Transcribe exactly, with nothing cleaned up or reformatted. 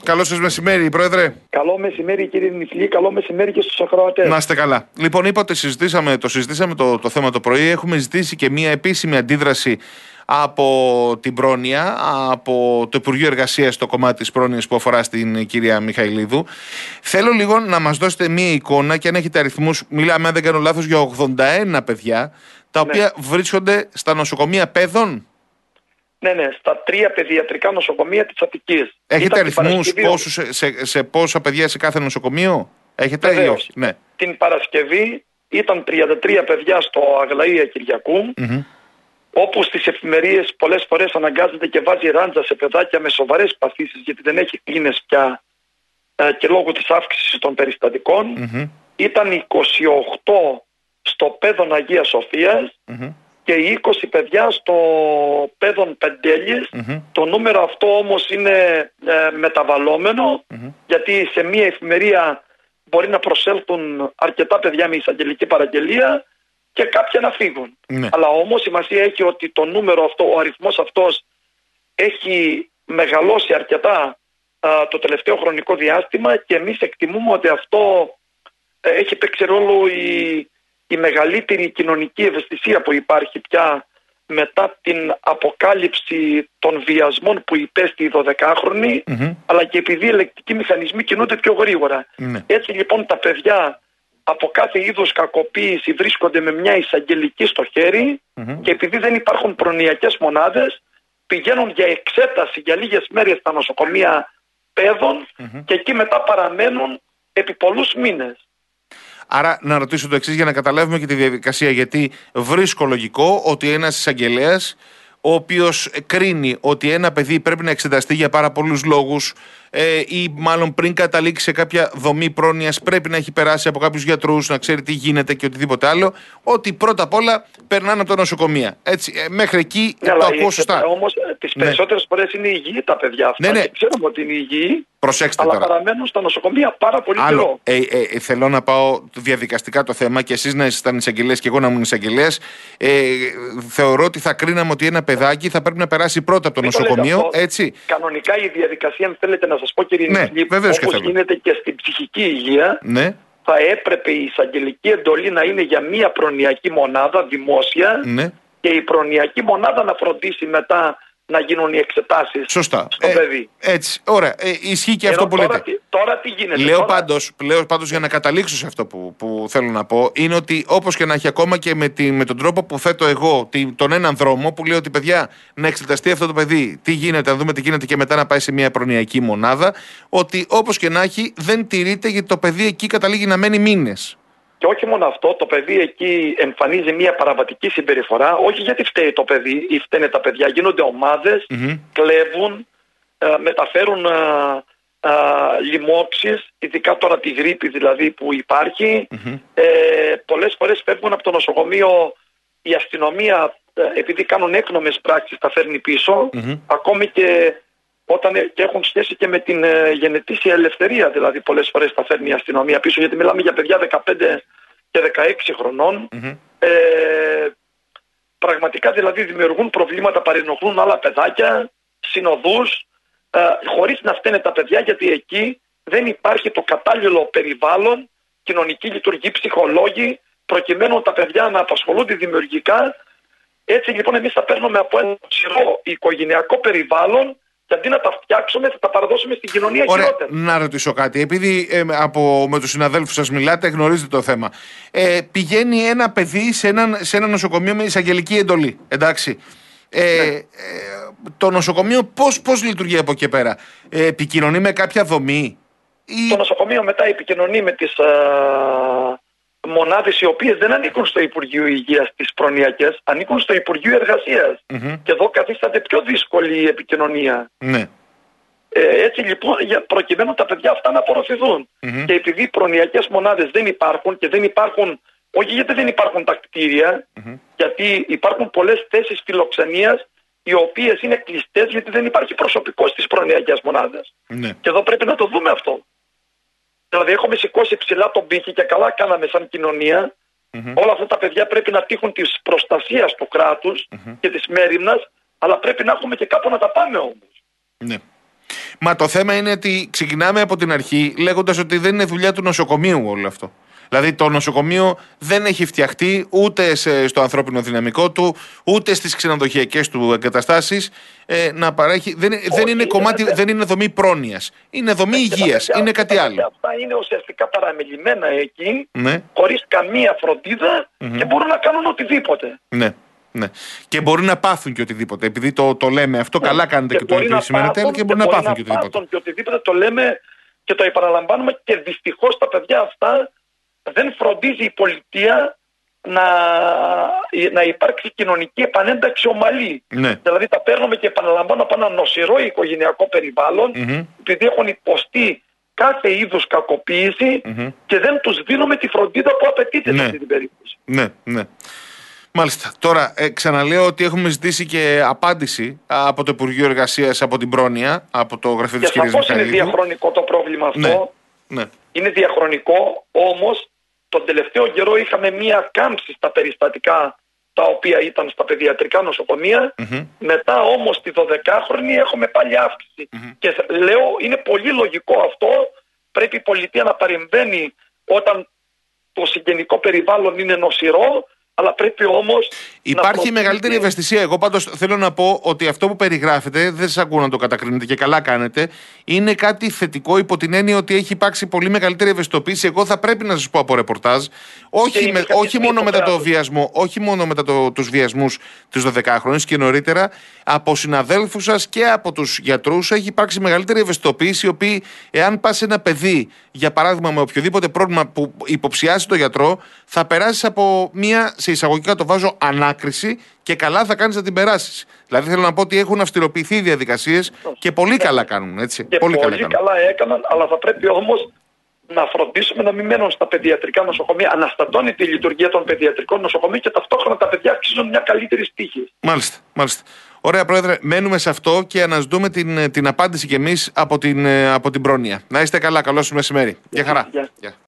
Καλό σας μεσημέρι, Πρόεδρε. Καλό μεσημέρι, κύριε Νιφλή. Καλό μεσημέρι και στους ακροατές. Να είστε καλά. Λοιπόν, είπατε, συζητήσαμε, το συζητήσαμε το, το θέμα το πρωί. Έχουμε ζητήσει και μία επίσημη αντίδραση από την πρόνοια, από το Υπουργείο Εργασίας, το κομμάτι της πρόνοιας που αφορά στην κυρία Μιχαηλίδου. Θέλω λίγο να μας δώσετε μία εικόνα και αν έχετε αριθμούς. Μιλάμε, αν δεν κάνω λάθος, για ογδόντα ένα παιδιά τα οποία ναι. βρίσκονται στα νοσοκομεία παιδών. Ναι, ναι, στα τρία παιδιατρικά νοσοκομεία της Αττικής. Έχετε αριθμούς πόσους, σε, σε, σε πόσα παιδιά σε κάθε νοσοκομείο? Έχετε ή όχι? Ναι. Την Παρασκευή ήταν τριάντα τρία παιδιά στο Αγλαΐα Κυριακού, mm-hmm. όπου στις εφημερίες πολλές φορές αναγκάζεται και βάζει ράντζα σε παιδάκια με σοβαρές παθήσεις, γιατί δεν έχει κλίνες πια ε, και λόγω της αύξησης των περιστατικών. Mm-hmm. Ήταν είκοσι οκτώ στο Πέδον Αγίας Σοφίας, mm-hmm. και είκοσι παιδιά στο Πέδον Πεντέλης. Mm-hmm. Το νούμερο αυτό όμως είναι ε, μεταβαλλόμενο, mm-hmm. γιατί σε μία εφημερία μπορεί να προσέλθουν αρκετά παιδιά με εισαγγελική παραγγελία και κάποια να φύγουν. Mm-hmm. Αλλά όμως σημασία έχει ότι το νούμερο αυτό, ο αριθμός αυτός έχει μεγαλώσει αρκετά α, το τελευταίο χρονικό διάστημα και εμείς εκτιμούμε ότι αυτό ε, έχει παίξει ρόλο η η μεγαλύτερη κοινωνική ευαισθησία που υπάρχει πια μετά την αποκάλυψη των βιασμών που υπέστη η δωδεκάχρονη, mm-hmm. αλλά και επειδή οι ελεκτικοί μηχανισμοί κινούνται πιο γρήγορα. Mm-hmm. Έτσι λοιπόν τα παιδιά από κάθε είδους κακοποίηση βρίσκονται με μια εισαγγελική στο χέρι, mm-hmm. και επειδή δεν υπάρχουν προνοιακές μονάδες πηγαίνουν για εξέταση για λίγες μέρες στα νοσοκομεία παιδών, mm-hmm. και εκεί μετά παραμένουν επί πολλούς μήνες. Άρα να ρωτήσω το εξής για να καταλάβουμε και τη διαδικασία, γιατί βρίσκω λογικό ότι ένας εισαγγελέας ο οποίος κρίνει ότι ένα παιδί πρέπει να εξεταστεί για πάρα πολλούς λόγους, ε, ή μάλλον πριν καταλήξει σε κάποια δομή πρόνοιας πρέπει να έχει περάσει από κάποιους γιατρούς, να ξέρει τι γίνεται και οτιδήποτε άλλο, ότι πρώτα απ' όλα περνάνε από τα νοσοκομεία. Έτσι, ε, μέχρι εκεί ναι, το ακούω σωστά. Όμως τις περισσότερες ναι. φορές είναι υγιή τα παιδιά αυτά, ναι, ναι. και ξέρουμε ότι είναι υγιή. Προσέξτε αλλά τώρα. παραμένουν στα νοσοκομεία πάρα πολύ καιρό. Ε, ε, ε, θέλω να πάω διαδικαστικά το θέμα και εσείς να ήσασταν εισαγγελέας και εγώ να ήμουν εισαγγελέας. Ε, θεωρώ ότι θα κρίναμε ότι ένα παιδάκι θα πρέπει να περάσει πρώτα από το Μην νοσοκομείο. Το έτσι. Κανονικά η διαδικασία, αν θέλετε να σας πω, κύριε ναι, Νιφλή, όπως γίνεται και στην ψυχική υγεία, ναι. θα έπρεπε η εισαγγελική εντολή να είναι για μία προνοιακή μονάδα δημόσια, ναι. και η προνοιακή μονάδα να φροντίσει μετά να γίνουν οι εξετάσεις. Σωστά. Στο ε, παιδί. Έτσι. Ωραία. Ε, ισχύει και Ενώ αυτό που τώρα, λέτε. Τώρα τι γίνεται. Λέω, τώρα... πάντως, λέω πάντως για να καταλήξω σε αυτό που, που θέλω να πω, είναι ότι όπως και να έχει, ακόμα και με, τη, με τον τρόπο που θέτω εγώ τη, τον έναν δρόμο που λέω ότι παιδιά να εξεταστεί αυτό το παιδί, τι γίνεται, να δούμε τι γίνεται και μετά να πάει σε μια προνοιακή μονάδα, ότι όπως και να έχει δεν τηρείται γιατί το παιδί εκεί καταλήγει να μένει μήνες. Και όχι μόνο αυτό, το παιδί εκεί εμφανίζει μια παραβατική συμπεριφορά, όχι γιατί φταίει το παιδί ή φταίνε τα παιδιά, γίνονται ομάδες, mm-hmm. κλέβουν, ε, μεταφέρουν ε, ε, λοιμώξεις, ειδικά τώρα τη γρίπη δηλαδή που υπάρχει. Mm-hmm. Ε, πολλές φορές φεύγουν από το νοσοκομείο, η αστυνομία, ε, επειδή κάνουν έκνομες πράξεις, τα φέρνει πίσω, mm-hmm. ακόμη και όταν και έχουν σχέση και με την ε, γενετήσια ελευθερία, δηλαδή πολλές φορές τα φέρνει η αστυνομία πίσω, γιατί μιλάμε για παιδιά δεκαπέντε και δεκαέξι χρονών. Mm-hmm. Ε, πραγματικά δηλαδή δημιουργούν προβλήματα, παρενοχλούν άλλα παιδάκια, συνοδούς, ε, χωρίς να φταίνε τα παιδιά, γιατί εκεί δεν υπάρχει το κατάλληλο περιβάλλον, κοινωνική λειτουργή, ψυχολόγοι, προκειμένου τα παιδιά να απασχολούνται δημιουργικά. Έτσι λοιπόν εμείς θα παίρνουμε από ένα ψηλό οικογενειακό περιβάλλον, και αντί να τα φτιάξουμε, θα τα παραδώσουμε στην κοινωνία. Ωραία, χειρότερα. Να ρωτήσω κάτι. Επειδή ε, από, με τους συναδέλφους σας μιλάτε, γνωρίζετε το θέμα. Ε, πηγαίνει ένα παιδί σε ένα, σε ένα νοσοκομείο με εισαγγελική εντολή. Εντάξει. Ε, ναι. ε, το νοσοκομείο πώς, πώς λειτουργεί από εκεί πέρα? Ε, επικοινωνεί με κάποια δομή? Ή... Το νοσοκομείο μετά επικοινωνεί με τις α, μονάδες οι οποίες δεν ανήκουν στο Υπουργείο Υγείας, τις προνοιακές, ανήκουν στο Υπουργείο Εργασίας. Mm-hmm. Και εδώ καθίσταται πιο δύσκολη η επικοινωνία. Ναι. Ε, έτσι λοιπόν, για, προκειμένου τα παιδιά αυτά να απορροφηθούν. Mm-hmm. Και επειδή οι προνοιακές μονάδες δεν υπάρχουν και δεν υπάρχουν, όχι γιατί δεν υπάρχουν τα κτίρια, mm-hmm. γιατί υπάρχουν πολλές θέσεις φιλοξενίας οι οποίες είναι κλειστές γιατί δεν υπάρχει προσωπικό στις προνοιακές μονάδες. Mm-hmm. Και εδώ πρέπει να το δούμε αυτό. Δηλαδή έχουμε σηκώσει ψηλά τον πύχη και καλά κάναμε σαν κοινωνία. Mm-hmm. Όλα αυτά τα παιδιά πρέπει να τύχουν της προστασίας του κράτους mm-hmm. και της μέριμνας, αλλά πρέπει να έχουμε και κάπου να τα πάμε όμως. Ναι. Μα το θέμα είναι ότι ξεκινάμε από την αρχή λέγοντας ότι δεν είναι δουλειά του νοσοκομείου όλο αυτό. Δηλαδή το νοσοκομείο δεν έχει φτιαχτεί ούτε σε, στο ανθρώπινο δυναμικό του, ούτε στις ξενοδοχειακές του εγκαταστάσεις ε, να παρέχει. Δεν, δεν είναι κομμάτι, δεν είναι δομή πρόνοιας. Είναι δομή υγείας. Είναι κάτι άλλο. Αυτά είναι ουσιαστικά παραμελημένα εκεί, ναι. χωρίς καμία φροντίδα mm-hmm. και μπορούν να κάνουν οτιδήποτε. Ναι. Ναι. Και μπορεί να πάθουν και οτιδήποτε. Επειδή το, το λέμε αυτό, ναι. καλά κάνετε και, και το επισημαίνετε, και, και μπορεί να πάθουν και οτιδήποτε. Πάθουν και οτιδήποτε το λέμε και το επαναλαμβάνουμε, και δυστυχώς τα παιδιά αυτά δεν φροντίζει η πολιτεία να, να υπάρξει κοινωνική επανένταξη ομαλή. Ναι. Δηλαδή τα παίρνουμε και επαναλαμβάνω από ένα νοσηρό οικογενειακό περιβάλλον, mm-hmm. επειδή έχουν υποστεί κάθε είδους κακοποίηση mm-hmm. και δεν τους δίνουμε τη φροντίδα που απαιτείται ναι. σε αυτή την περίπτωση. Ναι, ναι. Μάλιστα. Τώρα, ε, ξαναλέω ότι έχουμε ζητήσει και απάντηση από το Υπουργείο Εργασίας, από την Πρόνοια, από το γραφείο της κυρίας Μιχαηλίδου. Είναι διαχρονικό το πρόβλημα αυτό. Ναι. Ναι. Είναι διαχρονικό, όμως τον τελευταίο καιρό είχαμε μία κάμψη στα περιστατικά τα οποία ήταν στα παιδιατρικά νοσοκομεία. Mm-hmm. Μετά όμως τη δωδεκάχρονη έχουμε πάλι αύξηση. Mm-hmm. Και λέω, είναι πολύ λογικό αυτό. Πρέπει η πολιτεία να παρεμβαίνει όταν το συγγενικό περιβάλλον είναι νοσηρό. Αλλά πρέπει όμως. Υπάρχει μεγαλύτερη ευαισθησία. Εγώ πάντως θέλω να πω ότι αυτό που περιγράφετε, δεν σας ακούω να το κατακρίνετε και καλά κάνετε, είναι κάτι θετικό υπό την έννοια ότι έχει υπάρξει πολύ μεγαλύτερη ευαισθητοποίηση. Εγώ θα πρέπει να σας πω από ρεπορτάζ, όχι, με, όχι μόνο μετά το βιασμό, όχι μόνο μετά το, τους βιασμούς της δωδεκάχρονης και νωρίτερα, από συναδέλφους σας και από τους γιατρούς έχει υπάρξει μεγαλύτερη ευαισθητοποίηση, οι οποίοι, εάν πας σε ένα παιδί, για παράδειγμα, με οποιοδήποτε πρόβλημα που υποψιάζει το γιατρό, θα περάσει από μία, σε εισαγωγικά το βάζω, ανάκριση, και καλά θα κάνεις να την περάσεις. Δηλαδή θέλω να πω ότι έχουν αυστηροποιηθεί οι διαδικασίες και πολύ ναι. καλά κάνουν. Έτσι. Και πολύ, πολύ καλά, καλά έκαναν, αλλά θα πρέπει όμως να φροντίσουμε να μην μένουν στα παιδιατρικά νοσοκομεία. Αναστατώνει τη λειτουργία των παιδιατρικών νοσοκομείων και ταυτόχρονα τα παιδιά αξίζουν μια καλύτερη τύχη. Μάλιστα, μάλιστα. Ωραία, Πρόεδρε, μένουμε σε αυτό και αναζητούμε την, την απάντηση κι εμείς από την, από την Πρόνοια. Να είστε καλά, καλό σας μεσημέρι. Γεια χαρά. Yeah. Yeah.